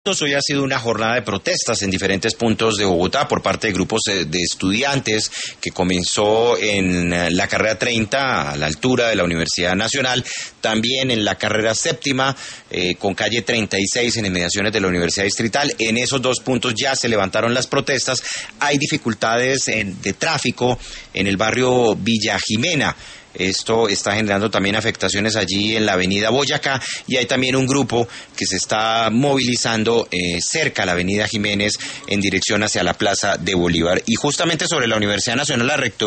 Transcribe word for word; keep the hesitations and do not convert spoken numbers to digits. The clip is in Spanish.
Hoy ha sido una jornada de protestas en diferentes puntos de Bogotá por parte de grupos de estudiantes que comenzó en la carrera treinta a la altura de la Universidad Nacional, también en la carrera séptima eh, con calle treinta y seis en inmediaciones de la Universidad Distrital. En esos dos puntos ya se levantaron las protestas. Hay dificultades en, de tráfico en el barrio Villa Jimena. Esto está generando también afectaciones allí en la avenida Boyacá, y hay también un grupo que se está movilizando eh, cerca a la avenida Jiménez en dirección hacia la plaza de Bolívar. Y justamente sobre la Universidad Nacional, la rectoría